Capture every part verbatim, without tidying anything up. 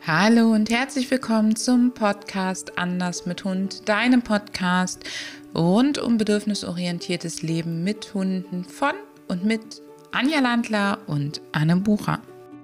Hallo und herzlich willkommen zum Podcast Anders mit Hund, deinem Podcast rund um bedürfnisorientiertes Leben mit Hunden von und mit Anja Landler und Anne Bucher.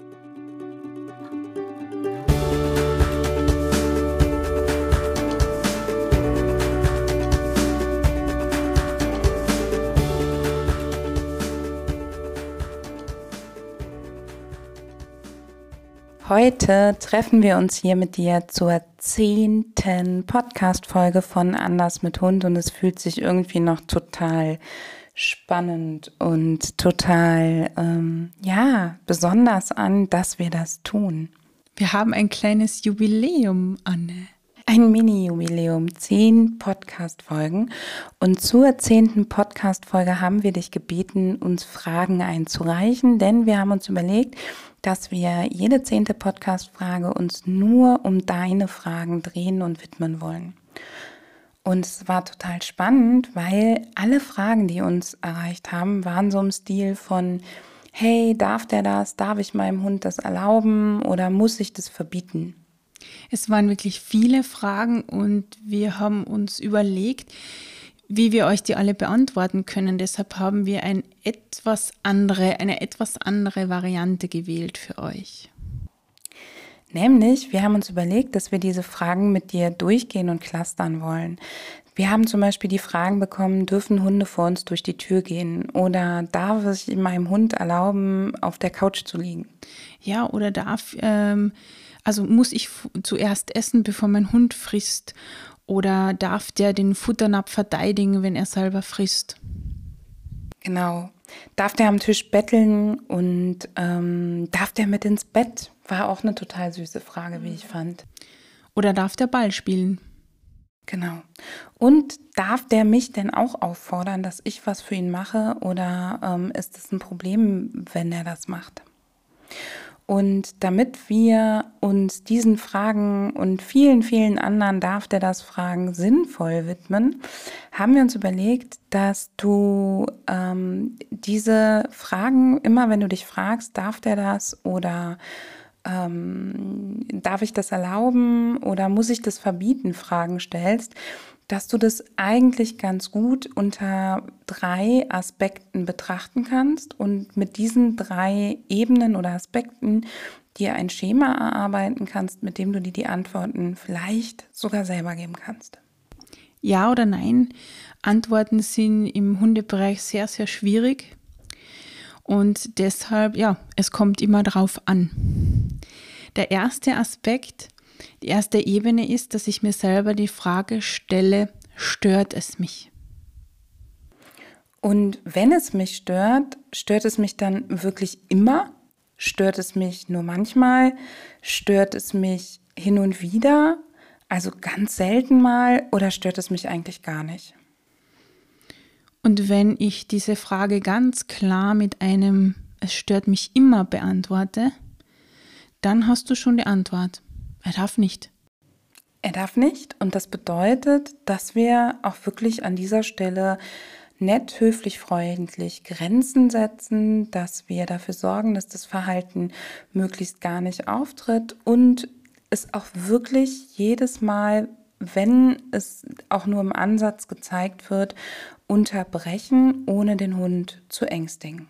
Heute treffen wir uns hier mit dir zur zehnten Podcast-Folge von Anders mit Hund und es fühlt sich irgendwie noch total spannend und total, ähm, ja, besonders an, dass wir das tun. Wir haben ein kleines Jubiläum, Anne. Ein Mini-Jubiläum, zehn Podcast-Folgen. Und zur zehnten Podcast-Folge haben wir dich gebeten, uns Fragen einzureichen, denn wir haben uns überlegt, dass wir jede zehnte Podcast-Frage uns nur um deine Fragen drehen und widmen wollen. Und es war total spannend, weil alle Fragen, die uns erreicht haben, waren so im Stil von: Hey, darf der das? Darf ich meinem Hund das erlauben oder muss ich das verbieten? Es waren wirklich viele Fragen und wir haben uns überlegt, wie wir euch die alle beantworten können. Deshalb haben wir ein etwas andere, eine etwas andere Variante gewählt für euch. Nämlich, wir haben uns überlegt, dass wir diese Fragen mit dir durchgehen und clustern wollen. Wir haben zum Beispiel die Fragen bekommen: Dürfen Hunde vor uns durch die Tür gehen? Oder darf ich meinem Hund erlauben, auf der Couch zu liegen? Ja, oder darf, ähm, also muss ich f- zuerst essen, bevor mein Hund frisst? Oder darf der den Futternapf verteidigen, wenn er selber frisst? Genau. Darf der am Tisch betteln und ähm, darf der mit ins Bett? War auch eine total süße Frage, wie ich fand. Oder darf der Ball spielen? Genau. Und darf der mich denn auch auffordern, dass ich was für ihn mache? Oder ähm, ist es ein Problem, wenn er das macht? Und damit wir uns diesen Fragen und vielen, vielen anderen darf der das Fragen sinnvoll widmen, haben wir uns überlegt, dass du ähm, diese Fragen, immer wenn du dich fragst, darf der das oder ähm, darf ich das erlauben oder muss ich das verbieten, Fragen stellst, dass du das eigentlich ganz gut unter drei Aspekten betrachten kannst und mit diesen drei Ebenen oder Aspekten dir ein Schema erarbeiten kannst, mit dem du dir die Antworten vielleicht sogar selber geben kannst. Ja oder nein? Antworten sind im Hundebereich sehr, sehr schwierig. Und deshalb, ja, es kommt immer drauf an. Der erste Aspekt, die erste Ebene ist, dass ich mir selber die Frage stelle: Stört es mich? Und wenn es mich stört, stört es mich dann wirklich immer? Stört es mich nur manchmal? Stört es mich hin und wieder? Also ganz selten mal? Oder stört es mich eigentlich gar nicht? Und wenn ich diese Frage ganz klar mit einem "Es stört mich immer" beantworte, dann hast du schon die Antwort. Er darf nicht. Er darf nicht, und das bedeutet, dass wir auch wirklich an dieser Stelle nett, höflich, freundlich Grenzen setzen, dass wir dafür sorgen, dass das Verhalten möglichst gar nicht auftritt und es auch wirklich jedes Mal, wenn es auch nur im Ansatz gezeigt wird, unterbrechen, ohne den Hund zu ängstigen.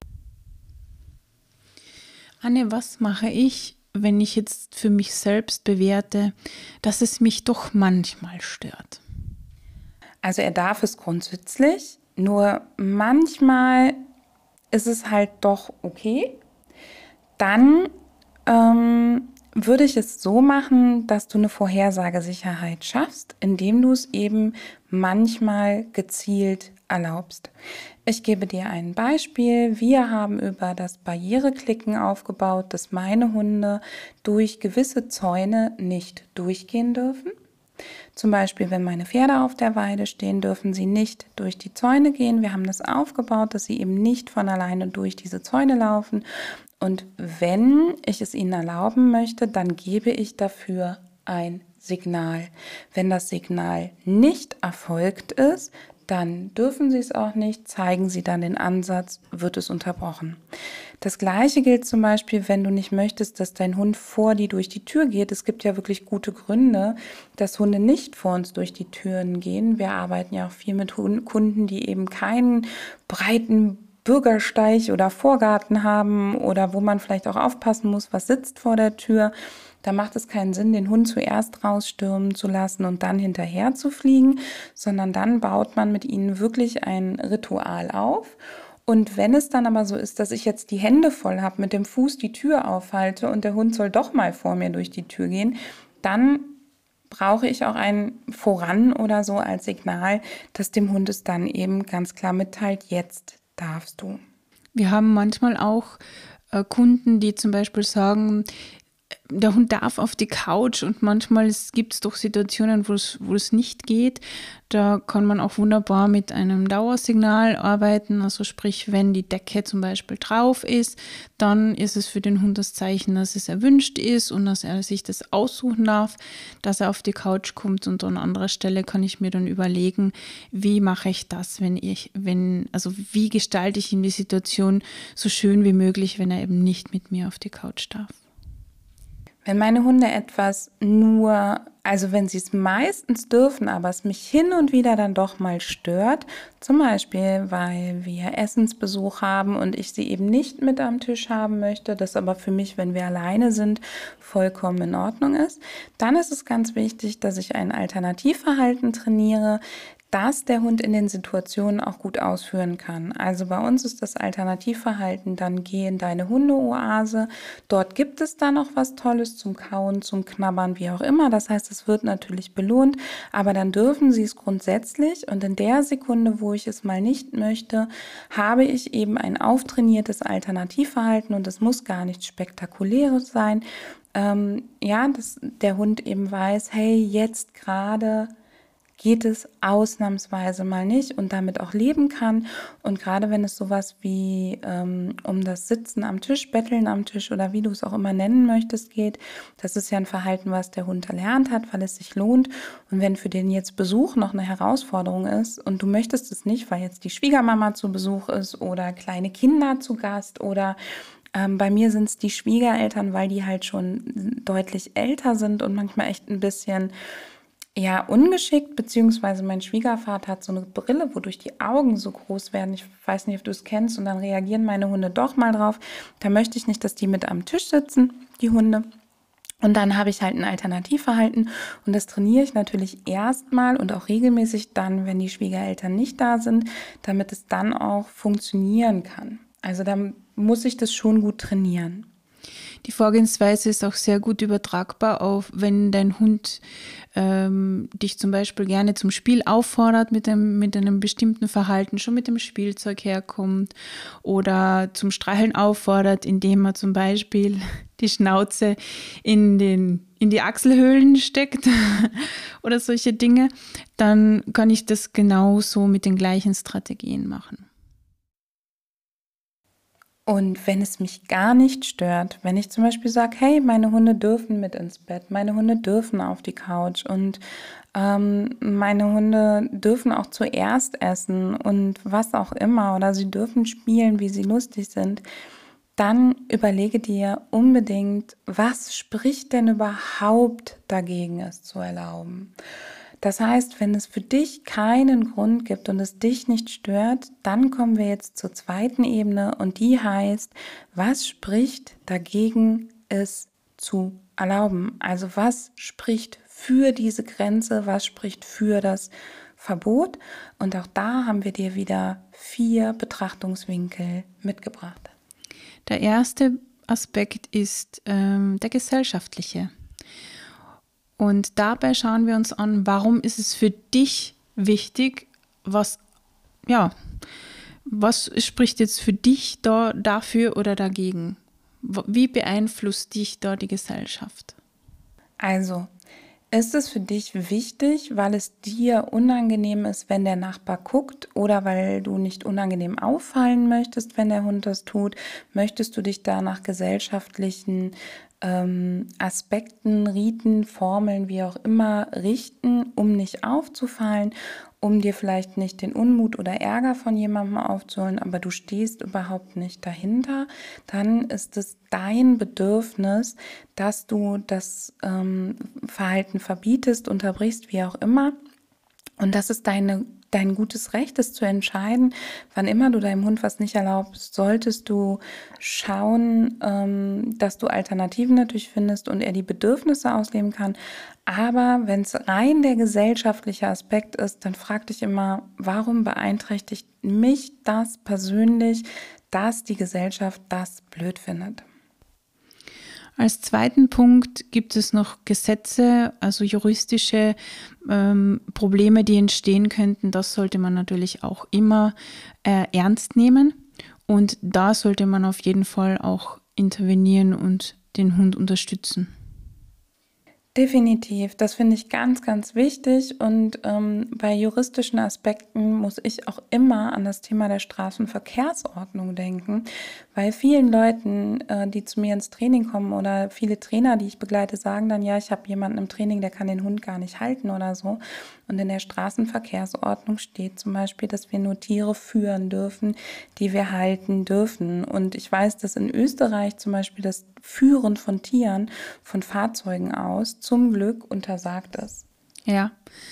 Anne, was mache ich, wenn ich jetzt für mich selbst bewerte, dass es mich doch manchmal stört? Also er darf es grundsätzlich, nur manchmal ist es halt doch okay. Dann ähm, würde ich es so machen, dass du eine Vorhersagesicherheit schaffst, indem du es eben manchmal gezielt erlaubst. Ich gebe dir ein Beispiel. Wir haben über das Barriereklicken aufgebaut, dass meine Hunde durch gewisse Zäune nicht durchgehen dürfen. Zum Beispiel, wenn meine Pferde auf der Weide stehen, dürfen sie nicht durch die Zäune gehen. Wir haben das aufgebaut, dass sie eben nicht von alleine durch diese Zäune laufen. Und wenn ich es ihnen erlauben möchte, dann gebe ich dafür ein Signal. Wenn das Signal nicht erfolgt ist, dann dürfen Sie es auch nicht. Zeigen Sie dann den Ansatz, wird es unterbrochen. Das Gleiche gilt zum Beispiel, wenn du nicht möchtest, dass dein Hund vor dir durch die Tür geht. Es gibt ja wirklich gute Gründe, dass Hunde nicht vor uns durch die Türen gehen. Wir arbeiten ja auch viel mit Kunden, die eben keinen breiten Bürgersteig oder Vorgarten haben oder wo man vielleicht auch aufpassen muss, was sitzt vor der Tür. Da macht es keinen Sinn, den Hund zuerst rausstürmen zu lassen und dann hinterher zu fliegen, sondern dann baut man mit ihnen wirklich ein Ritual auf. Und wenn es dann aber so ist, dass ich jetzt die Hände voll habe, mit dem Fuß die Tür aufhalte und der Hund soll doch mal vor mir durch die Tür gehen, dann brauche ich auch ein Voran oder so als Signal, dass dem Hund es dann eben ganz klar mitteilt, jetzt darfst du. Wir haben manchmal auch äh, Kunden, die zum Beispiel sagen, der Hund darf auf die Couch, und manchmal gibt es doch Situationen, wo es, wo es nicht geht. Da kann man auch wunderbar mit einem Dauersignal arbeiten. Also sprich, wenn die Decke zum Beispiel drauf ist, dann ist es für den Hund das Zeichen, dass es erwünscht ist und dass er sich das aussuchen darf, dass er auf die Couch kommt. Und an anderer Stelle kann ich mir dann überlegen, wie mache ich das, wenn ich, wenn, also wie gestalte ich ihm die Situation so schön wie möglich, wenn er eben nicht mit mir auf die Couch darf. Wenn meine Hunde etwas nur, also wenn sie es meistens dürfen, aber es mich hin und wieder dann doch mal stört, zum Beispiel, weil wir Essensbesuch haben und ich sie eben nicht mit am Tisch haben möchte, das aber für mich, wenn wir alleine sind, vollkommen in Ordnung ist, dann ist es ganz wichtig, dass ich ein Alternativverhalten trainiere, dass der Hund in den Situationen auch gut ausführen kann. Also bei uns ist das Alternativverhalten dann: geh in deine Hundeoase. Dort gibt es dann noch was Tolles zum Kauen, zum Knabbern, wie auch immer. Das heißt, es wird natürlich belohnt, aber dann dürfen sie es grundsätzlich. Und in der Sekunde, wo ich es mal nicht möchte, habe ich eben ein auftrainiertes Alternativverhalten, und es muss gar nichts Spektakuläres sein. Ähm, ja, dass der Hund eben weiß, hey, jetzt gerade geht es ausnahmsweise mal nicht und damit auch leben kann. Und gerade wenn es sowas wie ähm, um das Sitzen am Tisch, Betteln am Tisch oder wie du es auch immer nennen möchtest geht, das ist ja ein Verhalten, was der Hund erlernt hat, weil es sich lohnt. Und wenn für den jetzt Besuch noch eine Herausforderung ist und du möchtest es nicht, weil jetzt die Schwiegermama zu Besuch ist oder kleine Kinder zu Gast oder ähm, bei mir sind es die Schwiegereltern, weil die halt schon deutlich älter sind und manchmal echt ein bisschen ja, ungeschickt, beziehungsweise mein Schwiegervater hat so eine Brille, wodurch die Augen so groß werden. Ich weiß nicht, ob du es kennst, und dann reagieren meine Hunde doch mal drauf. Da möchte ich nicht, dass die mit am Tisch sitzen, die Hunde. Und dann habe ich halt ein Alternativverhalten, und das trainiere ich natürlich erstmal und auch regelmäßig dann, wenn die Schwiegereltern nicht da sind, damit es dann auch funktionieren kann. Also da muss ich das schon gut trainieren. Die Vorgehensweise ist auch sehr gut übertragbar auf, wenn dein Hund ähm, dich zum Beispiel gerne zum Spiel auffordert mit einem, mit einem bestimmten Verhalten, schon mit dem Spielzeug herkommt oder zum Streicheln auffordert, indem er zum Beispiel die Schnauze in, den, in die Achselhöhlen steckt oder solche Dinge, dann kann ich das genauso mit den gleichen Strategien machen. Und wenn es mich gar nicht stört, wenn ich zum Beispiel sage, hey, meine Hunde dürfen mit ins Bett, meine Hunde dürfen auf die Couch und ähm, meine Hunde dürfen auch zuerst essen und was auch immer, oder sie dürfen spielen, wie sie lustig sind, dann überlege dir unbedingt, was spricht denn überhaupt dagegen, es zu erlauben. Das heißt, wenn es für dich keinen Grund gibt und es dich nicht stört, dann kommen wir jetzt zur zweiten Ebene, und die heißt, was spricht dagegen, es zu erlauben? Also was spricht für diese Grenze, was spricht für das Verbot? Und auch da haben wir dir wieder vier Betrachtungswinkel mitgebracht. Der erste Aspekt ist ähm, der gesellschaftliche. Und dabei schauen wir uns an, warum ist es für dich wichtig, was, ja, was spricht jetzt für dich da, dafür oder dagegen? Wie beeinflusst dich da die Gesellschaft? Also, ist es für dich wichtig, weil es dir unangenehm ist, wenn der Nachbar guckt, oder weil du nicht unangenehm auffallen möchtest, wenn der Hund das tut? Möchtest du dich da nach gesellschaftlichen ähm, Aspekten, Riten, Formeln, wie auch immer richten, um nicht aufzufallen? um dir vielleicht nicht den Unmut oder Ärger von jemandem aufzuholen, aber du stehst überhaupt nicht dahinter, dann ist es dein Bedürfnis, dass du das ähm, Verhalten verbietest, unterbrichst, wie auch immer. Und das ist deine, dein gutes Recht, es zu entscheiden. Wann immer du deinem Hund was nicht erlaubst, solltest du schauen, ähm, dass du Alternativen natürlich findest und er die Bedürfnisse ausleben kann. Aber wenn es rein der gesellschaftliche Aspekt ist, dann frag dich immer, warum beeinträchtigt mich das persönlich, dass die Gesellschaft das blöd findet? Als zweiten Punkt gibt es noch Gesetze, also juristische ähm, Probleme, die entstehen könnten. Das sollte man natürlich auch immer äh, ernst nehmen. Und da sollte man auf jeden Fall auch intervenieren und den Hund unterstützen. Definitiv, das finde ich ganz, ganz wichtig und ähm, bei juristischen Aspekten muss ich auch immer an das Thema der Straßenverkehrsordnung denken, weil vielen Leuten, äh, die zu mir ins Training kommen oder viele Trainer, die ich begleite, sagen dann, ja, ich habe jemanden im Training, der kann den Hund gar nicht halten oder so. Und in der Straßenverkehrsordnung steht zum Beispiel, dass wir nur Tiere führen dürfen, die wir halten dürfen. Und ich weiß, dass in Österreich zum Beispiel das Führen von Tieren, von Fahrzeugen aus, zum Glück untersagt ist. Ja,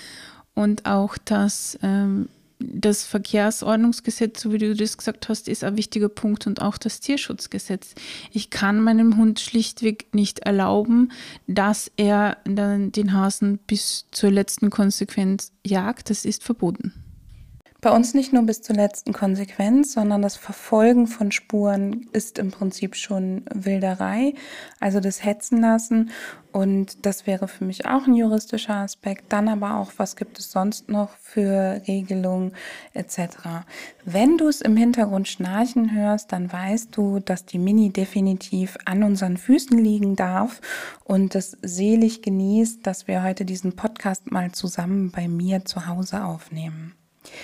und auch das, ähm, das Verkehrsordnungsgesetz, so wie du das gesagt hast, ist ein wichtiger Punkt und auch das Tierschutzgesetz. Ich kann meinem Hund schlichtweg nicht erlauben, dass er dann den Hasen bis zur letzten Konsequenz jagt. Das ist verboten. Bei uns nicht nur bis zur letzten Konsequenz, sondern das Verfolgen von Spuren ist im Prinzip schon Wilderei, also das Hetzen lassen. Und das wäre für mich auch ein juristischer Aspekt. Dann aber auch, was gibt es sonst noch für Regelungen et cetera. Wenn du es im Hintergrund schnarchen hörst, dann weißt du, dass die Mini definitiv an unseren Füßen liegen darf und es selig genießt, dass wir heute diesen Podcast mal zusammen bei mir zu Hause aufnehmen.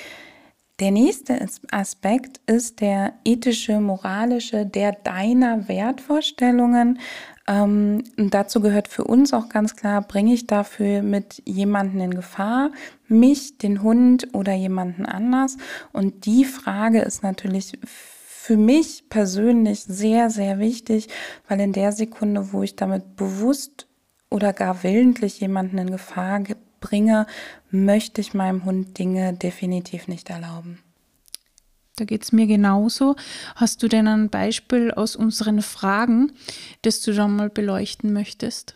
Der nächste Aspekt ist der ethische, moralische, der deiner Wertvorstellungen. Ähm, und dazu gehört für uns auch ganz klar, bringe ich dafür mit jemanden in Gefahr, mich, den Hund oder jemanden anders? Und die Frage ist natürlich für mich persönlich sehr, sehr wichtig, weil in der Sekunde, wo ich damit bewusst oder gar willentlich jemanden in Gefahr bringe, möchte ich meinem Hund Dinge definitiv nicht erlauben. Da geht es mir genauso. Hast du denn ein Beispiel aus unseren Fragen, das du schon mal beleuchten möchtest?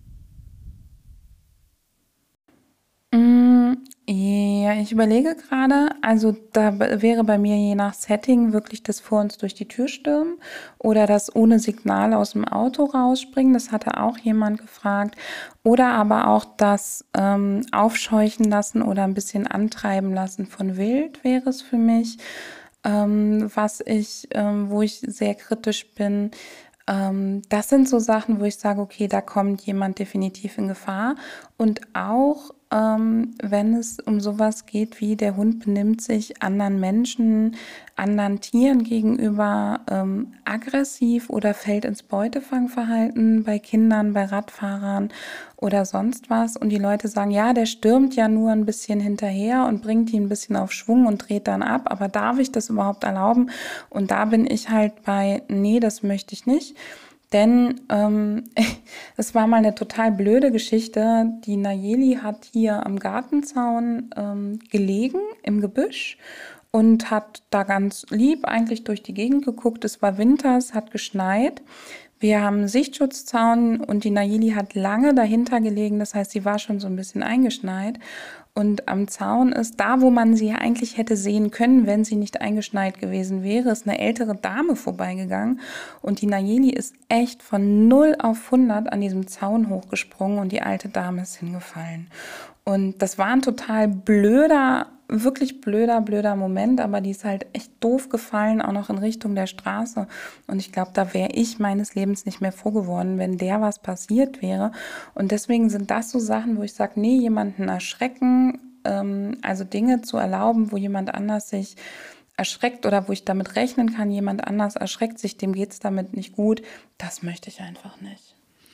Ja, ich überlege gerade, also da wäre bei mir je nach Setting wirklich das vor uns durch die Tür stürmen oder das ohne Signal aus dem Auto rausspringen, das hatte auch jemand gefragt. Oder aber auch das ähm, Aufscheuchen lassen oder ein bisschen antreiben lassen von Wild wäre es für mich, ähm, was ich, ähm, wo ich sehr kritisch bin. Ähm, das sind so Sachen, wo ich sage, okay, da kommt jemand definitiv in Gefahr. Und auch ähm, wenn es um sowas geht wie der Hund benimmt sich anderen Menschen, anderen Tieren gegenüber ähm, aggressiv oder fällt ins Beutefangverhalten bei Kindern, bei Radfahrern oder sonst was. Und die Leute sagen, ja, der stürmt ja nur ein bisschen hinterher und bringt ihn ein bisschen auf Schwung und dreht dann ab. Aber darf ich das überhaupt erlauben? Und da bin ich halt bei, nee, das möchte ich nicht. Denn ähm, es war mal eine total blöde Geschichte. Die Nayeli hat hier am Gartenzaun ähm, gelegen im Gebüsch und hat da ganz lieb eigentlich durch die Gegend geguckt. Es war Winter, es hat geschneit. Wir haben einen Sichtschutzzaun und die Nayeli hat lange dahinter gelegen. Das heißt, sie war schon so ein bisschen eingeschneit. Und am Zaun ist, da wo man sie eigentlich hätte sehen können, wenn sie nicht eingeschneit gewesen wäre, ist eine ältere Dame vorbeigegangen. Und die Nayeli ist echt von null auf hundert an diesem Zaun hochgesprungen und die alte Dame ist hingefallen. Und das war ein total blöder, wirklich blöder, blöder Moment, aber die ist halt echt doof gefallen, auch noch in Richtung der Straße. Und ich glaube, da wäre ich meines Lebens nicht mehr froh geworden, wenn der was passiert wäre. Und deswegen sind das so Sachen, wo ich sage, nee, jemanden erschrecken, ähm, also Dinge zu erlauben, wo jemand anders sich erschreckt oder wo ich damit rechnen kann, jemand anders erschreckt sich, dem geht es damit nicht gut, das möchte ich einfach nicht.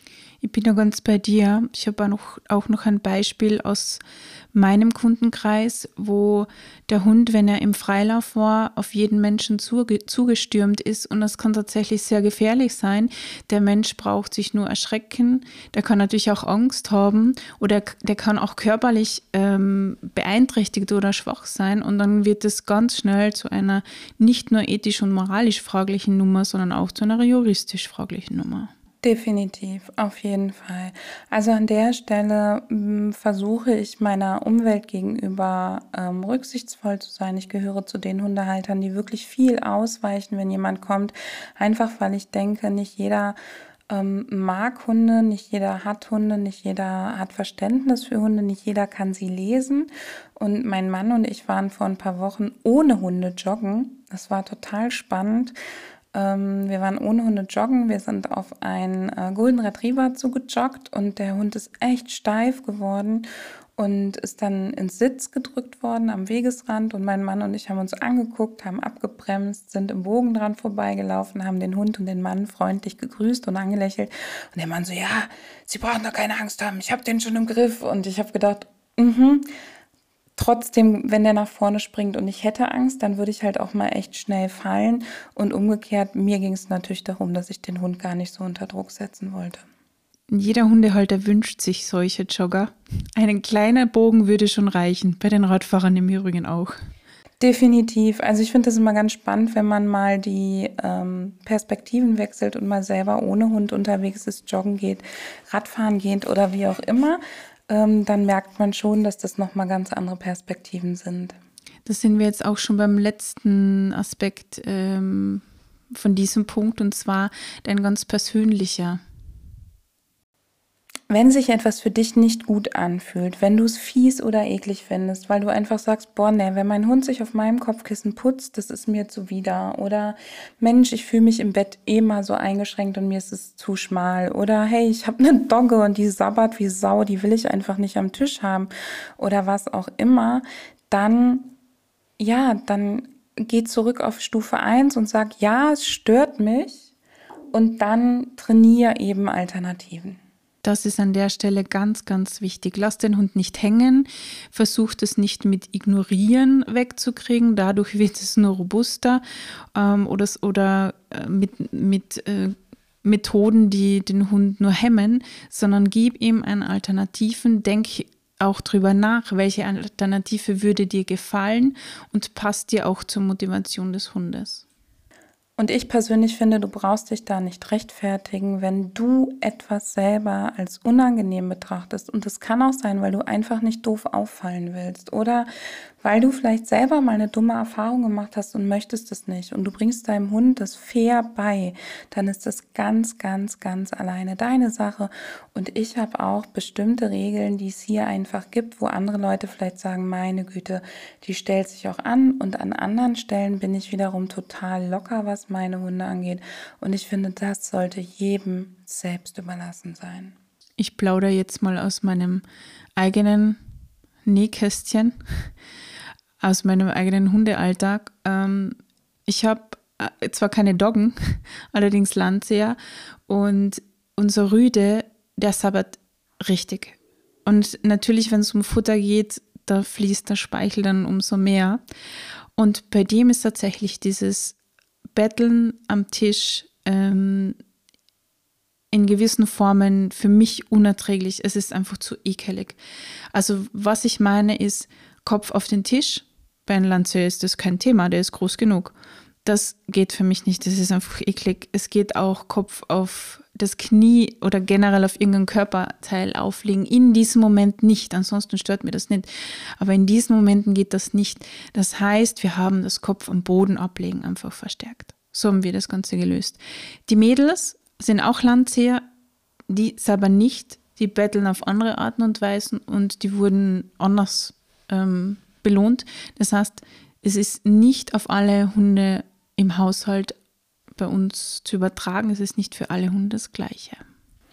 Ich bin da ganz bei dir. Ich habe auch noch, auch noch ein Beispiel aus meinem Kundenkreis, wo der Hund, wenn er im Freilauf war, auf jeden Menschen zuge- zugestürmt ist und das kann tatsächlich sehr gefährlich sein. Der Mensch braucht sich nur erschrecken, der kann natürlich auch Angst haben oder der kann auch körperlich ähm, beeinträchtigt oder schwach sein und dann wird es ganz schnell zu einer nicht nur ethisch und moralisch fraglichen Nummer, sondern auch zu einer juristisch fraglichen Nummer. Definitiv, auf jeden Fall. Also an der Stelle mh, versuche ich meiner Umwelt gegenüber ähm, rücksichtsvoll zu sein. Ich gehöre zu den Hundehaltern, die wirklich viel ausweichen, wenn jemand kommt. Einfach weil ich denke, nicht jeder ähm, mag Hunde, nicht jeder hat Hunde, nicht jeder hat Verständnis für Hunde, nicht jeder kann sie lesen. Und mein Mann und ich waren vor ein paar Wochen ohne Hunde joggen. Das war total spannend. Wir waren ohne Hunde joggen, wir sind auf einen äh, Golden Retriever zugejoggt und der Hund ist echt steif geworden und ist dann ins Sitz gedrückt worden am Wegesrand und mein Mann und ich haben uns angeguckt, haben abgebremst, sind im Bogen dran vorbeigelaufen, haben den Hund und den Mann freundlich gegrüßt und angelächelt und der Mann so, ja, Sie brauchen doch keine Angst haben, ich habe den schon im Griff und ich habe gedacht, mhm. Trotzdem, wenn der nach vorne springt und ich hätte Angst, dann würde ich halt auch mal echt schnell fallen. Und umgekehrt, mir ging es natürlich darum, dass ich den Hund gar nicht so unter Druck setzen wollte. Jeder Hundehalter wünscht sich solche Jogger. Ein kleiner Bogen würde schon reichen, bei den Radfahrern im Übrigen auch. Definitiv. Also ich finde das immer ganz spannend, wenn man mal die ähm, Perspektiven wechselt und mal selber ohne Hund unterwegs ist, joggen geht, Radfahren geht oder wie auch immer. Dann merkt man schon, dass das nochmal ganz andere Perspektiven sind. Das sind wir jetzt auch schon beim letzten Aspekt ähm, von diesem Punkt, und zwar dein ganz persönlicher. Wenn sich etwas für dich nicht gut anfühlt, wenn du es fies oder eklig findest, weil du einfach sagst, boah, ne, wenn mein Hund sich auf meinem Kopfkissen putzt, das ist mir zuwider. Oder Mensch, ich fühle mich im Bett eh mal so eingeschränkt und mir ist es zu schmal. Oder hey, ich habe eine Dogge und die sabbert wie Sau, die will ich einfach nicht am Tisch haben. Oder was auch immer. Dann, ja, dann geh zurück auf Stufe eins und sag, ja, es stört mich. Und dann trainiere eben Alternativen. Das ist an der Stelle ganz, ganz wichtig. Lass den Hund nicht hängen, versuch es nicht mit Ignorieren wegzukriegen, dadurch wird es nur robuster ähm, oder, oder äh, mit, mit äh, Methoden, die den Hund nur hemmen, sondern gib ihm einen Alternativen, denk auch drüber nach, welche Alternative würde dir gefallen und passt dir auch zur Motivation des Hundes. Und ich persönlich finde, du brauchst dich da nicht rechtfertigen, wenn du etwas selber als unangenehm betrachtest. Und das kann auch sein, weil du einfach nicht doof auffallen willst oder weil du vielleicht selber mal eine dumme Erfahrung gemacht hast und möchtest es nicht. Und du bringst deinem Hund das fair bei, dann ist das ganz, ganz, ganz alleine deine Sache. Und ich habe auch bestimmte Regeln, die es hier einfach gibt, wo andere Leute vielleicht sagen, meine Güte, die stellt sich auch an. Und an anderen Stellen bin ich wiederum total locker, was meine Hunde angeht. Und ich finde, das sollte jedem selbst überlassen sein. Ich plaudere jetzt mal aus meinem eigenen Nähkästchen, aus meinem eigenen Hundealltag. Ich habe zwar keine Doggen, allerdings Landseer, und unser Rüde, der sabbert richtig. Und natürlich, wenn es um Futter geht, da fließt der Speichel dann umso mehr. Und bei dem ist tatsächlich dieses Betteln am Tisch ähm, in gewissen Formen für mich unerträglich. Es ist einfach zu ekelig. Also was ich meine ist, Kopf auf den Tisch. Bei einem Landseer ist das kein Thema, der ist groß genug. Das geht für mich nicht, das ist einfach eklig. Es geht auch Kopf auf das Knie oder generell auf irgendein Körperteil auflegen. In diesem Moment nicht, ansonsten stört mir das nicht. Aber in diesen Momenten geht das nicht. Das heißt, wir haben das Kopf am Boden ablegen einfach verstärkt. So haben wir das Ganze gelöst. Die Mädels sind auch Landseer, die sabbern nicht, die betteln auf andere Arten und Weisen und die wurden anders ähm, belohnt. Das heißt, es ist nicht auf alle Hunde im Haushalt bei uns zu übertragen. Es ist nicht für alle Hunde das Gleiche.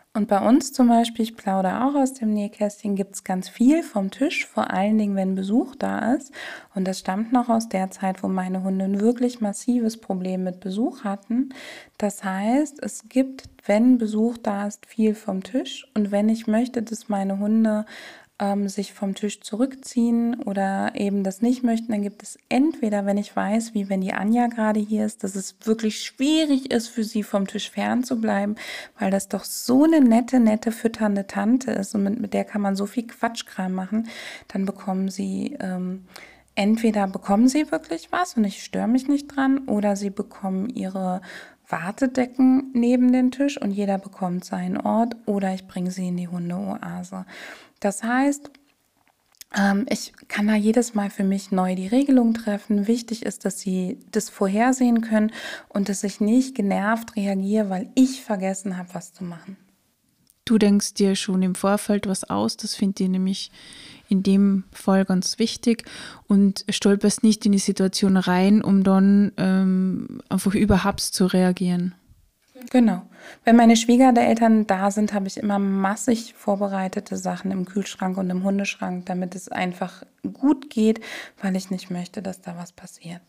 Und bei uns zum Beispiel, ich plaudere auch aus dem Nähkästchen, gibt es ganz viel vom Tisch, vor allen Dingen, wenn Besuch da ist. Und das stammt noch aus der Zeit, wo meine Hunde ein wirklich massives Problem mit Besuch hatten. Das heißt, es gibt, wenn Besuch da ist, viel vom Tisch. Und wenn ich möchte, dass meine Hunde ähm, sich vom Tisch zurückziehen oder eben das nicht möchten, dann gibt es entweder, wenn ich weiß, wie wenn die Anja gerade hier ist, dass es wirklich schwierig ist, für sie vom Tisch fernzubleiben, weil das doch so eine nette, nette, fütternde Tante ist und mit, mit der kann man so viel Quatschkram machen, dann bekommen sie, ähm, entweder bekommen sie wirklich was und ich störe mich nicht dran, oder sie bekommen ihre Wartedecken neben den Tisch und jeder bekommt seinen Ort, oder ich bringe sie in die Hundeoase. Das heißt, ähm, ich kann da jedes Mal für mich neu die Regelung treffen. Wichtig ist, dass sie das vorhersehen können und dass ich nicht genervt reagiere, weil ich vergessen habe, was zu machen. Du denkst dir schon im Vorfeld was aus, das finde ich nämlich in dem Fall ganz wichtig, und stolperst nicht in die Situation rein, um dann ähm, einfach überhaupt zu reagieren. Genau. Wenn meine Schwiegereltern da sind, habe ich immer massig vorbereitete Sachen im Kühlschrank und im Hundeschrank, damit es einfach gut geht, weil ich nicht möchte, dass da was passiert.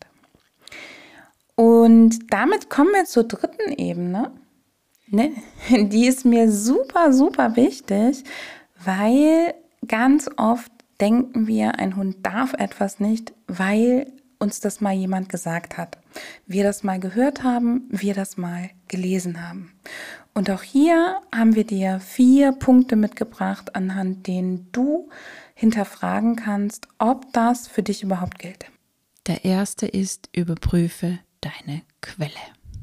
Und damit kommen wir zur dritten Ebene. Ne? Die ist mir super, super wichtig, weil ganz oft denken wir, ein Hund darf etwas nicht, weil uns das mal jemand gesagt hat. Wir das mal gehört haben, wir das mal gelesen haben. Und auch hier haben wir dir vier Punkte mitgebracht, anhand denen du hinterfragen kannst, ob das für dich überhaupt gilt. Der erste ist: Überprüfe deine Quelle.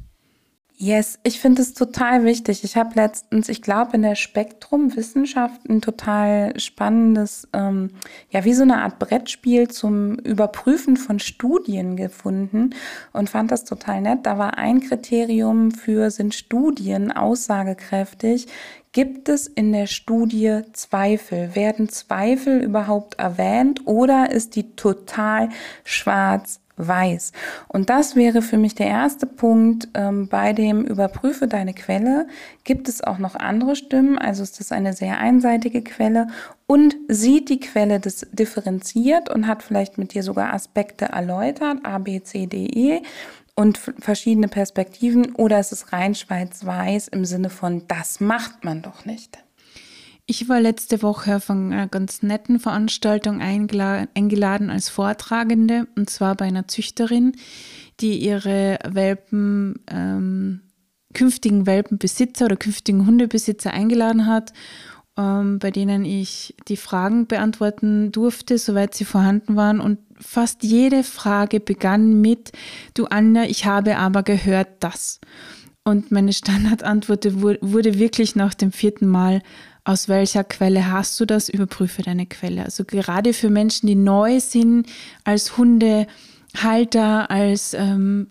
Yes, ich finde es total wichtig. Ich habe letztens, ich glaube, in der Spektrum Wissenschaft ein total spannendes, ähm, ja, wie so eine Art Brettspiel zum Überprüfen von Studien gefunden und fand das total nett. Da war ein Kriterium für: Sind Studien aussagekräftig? Gibt es in der Studie Zweifel? Werden Zweifel überhaupt erwähnt oder ist die total schwarz weiß? Und das wäre für mich der erste Punkt ähm, bei dem Überprüfe deine Quelle. Gibt es auch noch andere Stimmen? Also ist das eine sehr einseitige Quelle? Und sieht die Quelle das differenziert und hat vielleicht mit dir sogar Aspekte erläutert, A, B, C, D, E und f- verschiedene Perspektiven? Oder ist es rein schwarz-weiß im Sinne von, das macht man doch nicht? Ich war letzte Woche auf einer ganz netten Veranstaltung eingeladen als Vortragende, und zwar bei einer Züchterin, die ihre Welpen, ähm, künftigen Welpenbesitzer oder künftigen Hundebesitzer eingeladen hat, ähm, bei denen ich die Fragen beantworten durfte, soweit sie vorhanden waren. Und fast jede Frage begann mit: Du Anja, ich habe aber gehört das. Und meine Standardantwort wurde wirklich nach dem vierten Mal: Aus welcher Quelle hast du das? Überprüfe deine Quelle. Also gerade für Menschen, die neu sind als Hundehalter, als ähm,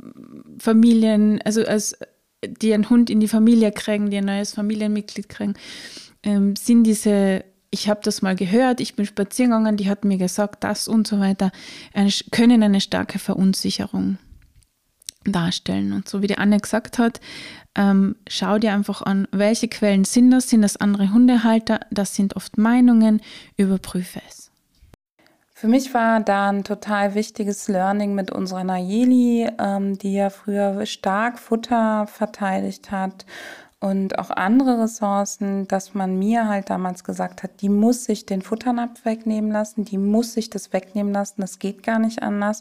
Familien, also als die einen Hund in die Familie kriegen, die ein neues Familienmitglied kriegen, ähm, sind diese: Ich habe das mal gehört, ich bin spazieren gegangen, die hat mir gesagt, das und so weiter, eine, können eine starke Verunsicherung darstellen. Und so wie die Anne gesagt hat, ähm, schau dir einfach an, welche Quellen sind das? Sind das andere Hundehalter? Das sind oft Meinungen. Überprüfe es. Für mich war da ein total wichtiges Learning mit unserer Nayeli, ähm, die ja früher stark Futter verteidigt hat und auch andere Ressourcen, dass man mir halt damals gesagt hat, die muss sich den Futternapf wegnehmen lassen, die muss sich das wegnehmen lassen, das geht gar nicht anders.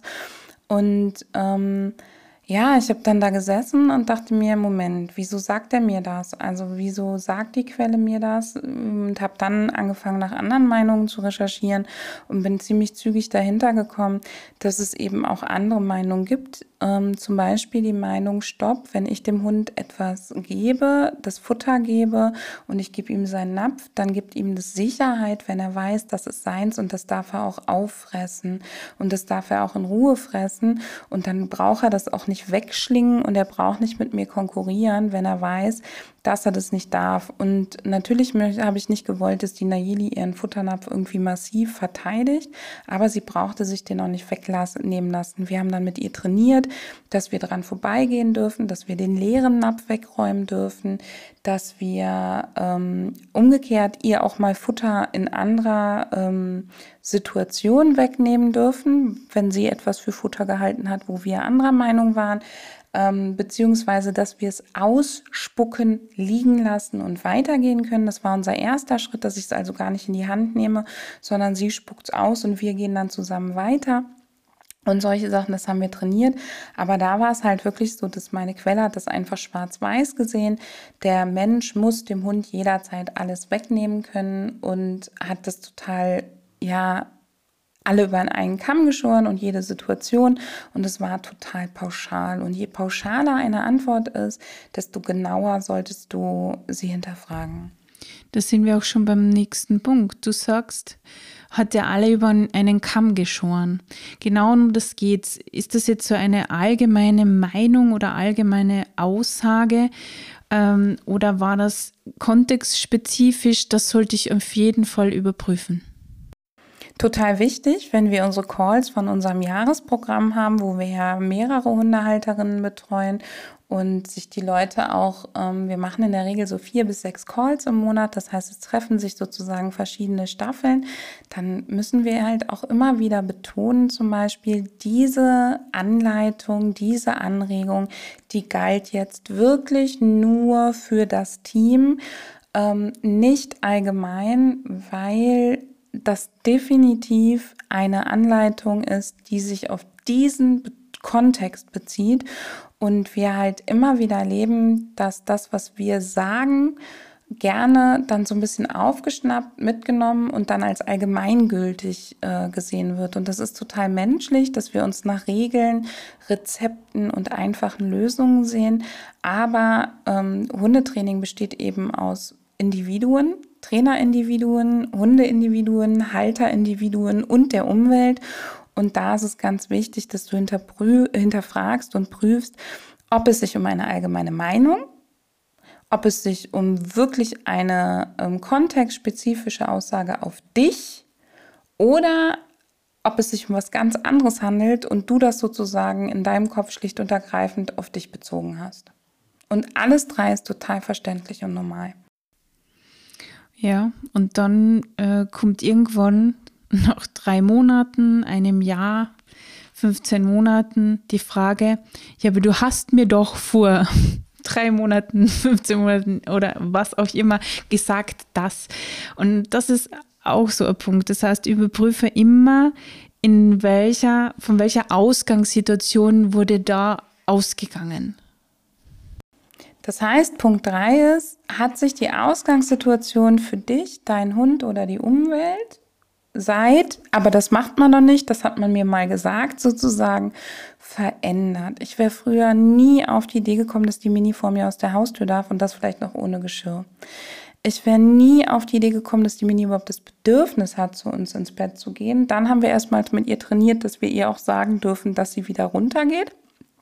Und ähm, ja, ich habe dann da gesessen und dachte mir, Moment, wieso sagt er mir das? Also wieso sagt die Quelle mir das? Und habe dann angefangen, nach anderen Meinungen zu recherchieren und bin ziemlich zügig dahinter gekommen, dass es eben auch andere Meinungen gibt. Ähm, zum Beispiel die Meinung, stopp, wenn ich dem Hund etwas gebe, das Futter gebe und ich gebe ihm seinen Napf, dann gibt ihm das Sicherheit, wenn er weiß, das ist seins und das darf er auch auffressen und das darf er auch in Ruhe fressen und dann braucht er das auch nicht wegschlingen und er braucht nicht mit mir konkurrieren, wenn er weiß, dass er das nicht darf. Und natürlich habe ich nicht gewollt, dass die Nayeli ihren Futternapf irgendwie massiv verteidigt, aber sie brauchte sich den auch nicht wegnehmen lassen. Wir haben dann mit ihr trainiert, dass wir dran vorbeigehen dürfen, dass wir den leeren Napf wegräumen dürfen, dass wir ähm, umgekehrt ihr auch mal Futter in anderer ähm, Situation wegnehmen dürfen, wenn sie etwas für Futter gehalten hat, wo wir anderer Meinung waren. Ähm, beziehungsweise, dass wir es ausspucken, liegen lassen und weitergehen können. Das war unser erster Schritt, dass ich es also gar nicht in die Hand nehme, sondern sie spuckt es aus und wir gehen dann zusammen weiter. Und solche Sachen, das haben wir trainiert. Aber da war es halt wirklich so, dass meine Quelle hat das einfach schwarz-weiß gesehen. Der Mensch muss dem Hund jederzeit alles wegnehmen können und hat das total, ja, alle über einen Kamm geschoren und jede Situation. Und es war total pauschal. Und je pauschaler eine Antwort ist, desto genauer solltest du sie hinterfragen. Da sind wir auch schon beim nächsten Punkt. Du sagst, hat er alle über einen Kamm geschoren. Genau um das geht's. Ist das jetzt so eine allgemeine Meinung oder allgemeine Aussage? Ähm, oder war das kontextspezifisch? Das sollte ich auf jeden Fall überprüfen. Total wichtig, wenn wir unsere Calls von unserem Jahresprogramm haben, wo wir ja mehrere Hundehalterinnen betreuen und sich die Leute auch, ähm, wir machen in der Regel so vier bis sechs Calls im Monat, das heißt, es treffen sich sozusagen verschiedene Staffeln, dann müssen wir halt auch immer wieder betonen, zum Beispiel diese Anleitung, diese Anregung, die galt jetzt wirklich nur für das Team, ähm, nicht allgemein, weil das definitiv eine Anleitung ist, die sich auf diesen Kontext bezieht und wir halt immer wieder erleben, dass das, was wir sagen, gerne dann so ein bisschen aufgeschnappt, mitgenommen und dann als allgemeingültig äh, gesehen wird. Und das ist total menschlich, dass wir uns nach Regeln, Rezepten und einfachen Lösungen sehen. Aber ähm, Hundetraining besteht eben aus Individuen, Trainerindividuen, Hundeindividuen, Halterindividuen und der Umwelt. Und da ist es ganz wichtig, dass du hinterfragst und prüfst, ob es sich um eine allgemeine Meinung, ob es sich um wirklich eine ähm, kontextspezifische Aussage auf dich oder ob es sich um was ganz anderes handelt und du das sozusagen in deinem Kopf schlicht und ergreifend auf dich bezogen hast. Und alles drei ist total verständlich und normal. Ja, und dann äh, kommt irgendwann nach drei Monaten, einem Jahr, fünfzehn Monaten die Frage, ja, aber du hast mir doch vor drei Monaten, fünfzehn Monaten oder was auch immer gesagt, das. Und das ist auch so ein Punkt. Das heißt, überprüfe immer, in welcher, von welcher Ausgangssituation wurde da ausgegangen. Das heißt, Punkt drei ist, hat sich die Ausgangssituation für dich, dein Hund oder die Umwelt seit, aber das macht man noch nicht, das hat man mir mal gesagt, sozusagen verändert. Ich wäre früher nie auf die Idee gekommen, dass die Mini vor mir aus der Haustür darf und das vielleicht noch ohne Geschirr. Ich wäre nie auf die Idee gekommen, dass die Mini überhaupt das Bedürfnis hat, zu uns ins Bett zu gehen. Dann haben wir erstmals mit ihr trainiert, dass wir ihr auch sagen dürfen, dass sie wieder runtergeht.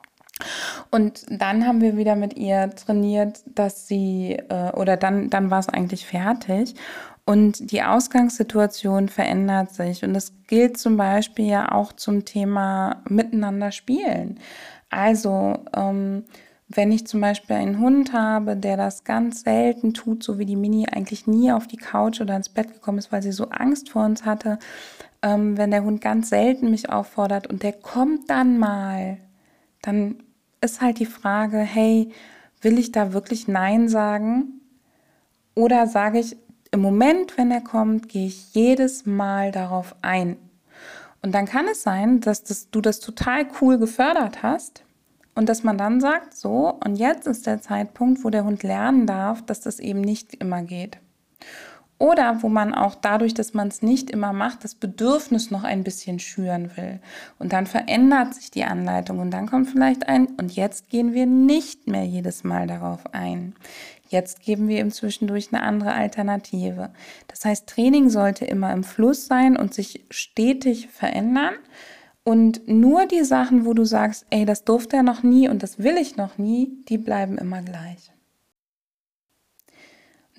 Und dann haben wir wieder mit ihr trainiert, dass sie, äh, oder dann, dann war es eigentlich fertig. Und die Ausgangssituation verändert sich. Und das gilt zum Beispiel ja auch zum Thema Miteinander spielen. Also, ähm, wenn ich zum Beispiel einen Hund habe, der das ganz selten tut, so wie die Mini eigentlich nie auf die Couch oder ins Bett gekommen ist, weil sie so Angst vor uns hatte, ähm, wenn der Hund ganz selten mich auffordert und der kommt dann mal, dann ist halt die Frage, hey, will ich da wirklich Nein sagen? Oder sage ich, im Moment, wenn er kommt, gehe ich jedes Mal darauf ein. Und dann kann es sein, dass das, du das total cool gefördert hast und dass man dann sagt, so, und jetzt ist der Zeitpunkt, wo der Hund lernen darf, dass das eben nicht immer geht. Oder wo man auch dadurch, dass man es nicht immer macht, das Bedürfnis noch ein bisschen schüren will. Und dann verändert sich die Anleitung und dann kommt vielleicht ein, und jetzt gehen wir nicht mehr jedes Mal darauf ein. Jetzt geben wir ihm zwischendurch eine andere Alternative. Das heißt, Training sollte immer im Fluss sein und sich stetig verändern. Und nur die Sachen, wo du sagst, ey, das durfte er noch nie und das will ich noch nie, die bleiben immer gleich.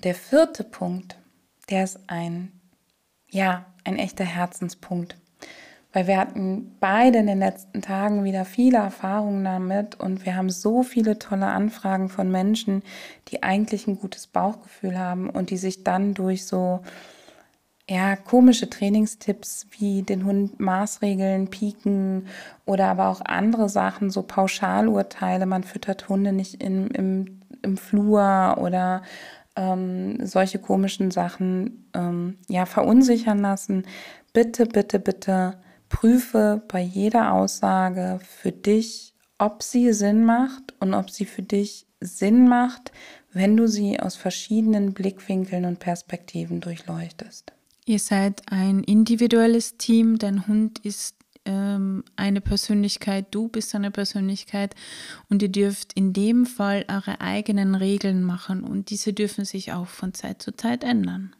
Der vierte Punkt, der ist ein, ja, ein echter Herzenspunkt. Weil wir hatten beide in den letzten Tagen wieder viele Erfahrungen damit und wir haben so viele tolle Anfragen von Menschen, die eigentlich ein gutes Bauchgefühl haben und die sich dann durch so ja, komische Trainingstipps wie den Hund Maßregeln, Pieken oder aber auch andere Sachen, so Pauschalurteile, man füttert Hunde nicht in, im, im Flur oder ähm, solche komischen Sachen ähm, ja, verunsichern lassen. Bitte, bitte, bitte prüfe bei jeder Aussage für dich, ob sie Sinn macht und ob sie für dich Sinn macht, wenn du sie aus verschiedenen Blickwinkeln und Perspektiven durchleuchtest. Ihr seid ein individuelles Team, dein Hund ist ähm, eine Persönlichkeit, du bist eine Persönlichkeit und ihr dürft in dem Fall eure eigenen Regeln machen und diese dürfen sich auch von Zeit zu Zeit ändern.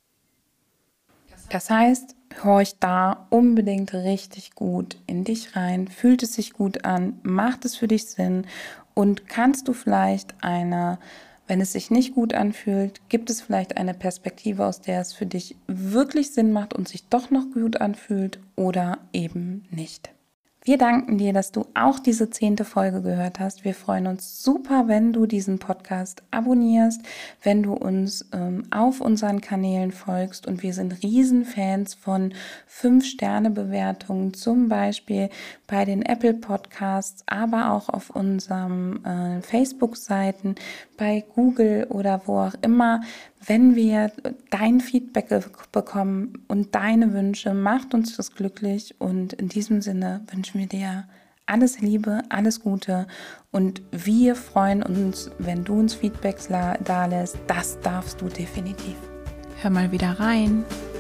Das heißt, horch da unbedingt richtig gut in dich rein, fühlt es sich gut an, macht es für dich Sinn und kannst du vielleicht eine Wenn es sich nicht gut anfühlt, gibt es vielleicht eine Perspektive, aus der es für dich wirklich Sinn macht und sich doch noch gut anfühlt oder eben nicht. Wir danken dir, dass du auch diese zehnte Folge gehört hast. Wir freuen uns super, wenn du diesen Podcast abonnierst, wenn du uns ähm, auf unseren Kanälen folgst und wir sind Riesenfans von fünf Sterne Bewertungen, zum Beispiel bei den Apple Podcasts, aber auch auf unseren äh, Facebook-Seiten, bei Google oder wo auch immer. Wenn wir dein Feedback bekommen und deine Wünsche, macht uns das glücklich und in diesem Sinne wünschen wir dir alles Liebe, alles Gute und wir freuen uns, wenn du uns Feedbacks da lässt. Das darfst du definitiv. Hör mal wieder rein.